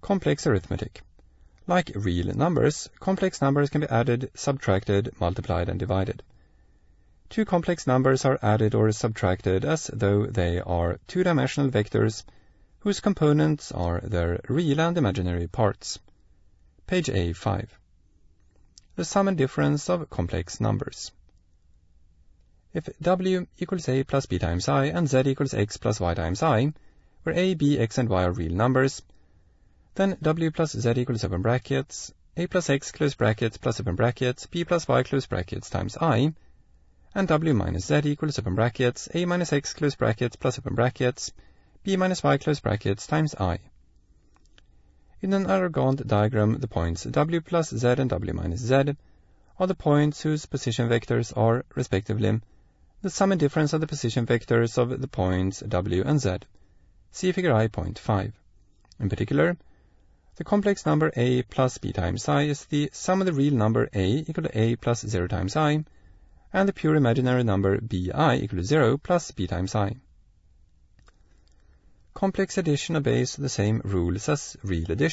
Complex arithmetic. Like real numbers, complex numbers can be added, subtracted, multiplied, and divided. Two complex numbers are added or subtracted as though they are two-dimensional vectors whose components are their real and imaginary parts. Page A5. The sum and difference of complex numbers. If w equals a plus b times I and z equals x plus y times I, where a, b, x, and y are real numbers, then w plus z equals open brackets, a plus x close brackets plus open brackets, b plus y close brackets times I, and w minus z equals open brackets, a minus x close brackets plus open brackets, b minus y close brackets times I. In an Argand diagram, the points w plus z and w minus z are the points whose position vectors are, respectively, the sum and difference of the position vectors of the points w and z. See figure I.5. In particular, the complex number a plus b times I is the sum of the real number a equal to a plus 0 times I, and the pure imaginary number bi equal to 0 plus b times I. Complex addition obeys the same rules as real addition.